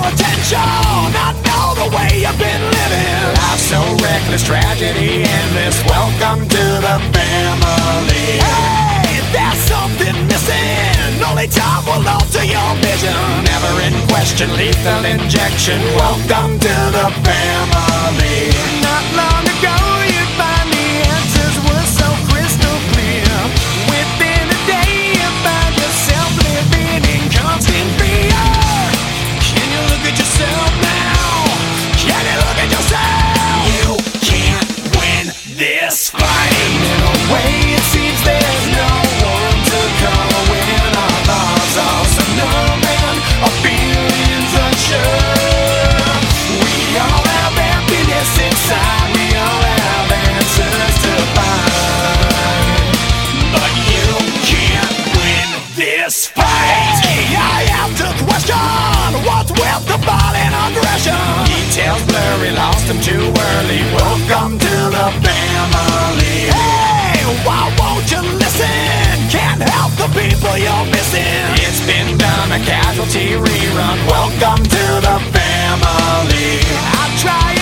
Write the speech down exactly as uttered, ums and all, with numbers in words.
attention. I know the way you've been living. Life's so reckless, tragedy endless. Welcome to the family. Hey, there's something missing. Only time will alter your vision. Never in question, lethal injection. Welcome to the family. Not long ago you'd find the answers were so crystal clear. Within a day you find yourself living in constant fear. Can you look at yourself now? Can you look at yourself? You can't win this fight. In a way it seems there's no one to call when our lives are so numb and our feelings unsure. We all have happiness inside, we all have answers to find, but you can't win this fight. I have to question what's with the violent aggression. Details blurry, lost them too early. Welcome to the family. Hey, why won't you listen? Can't help the people you're missing. It's been done, a casualty rerun. Welcome to the family. I try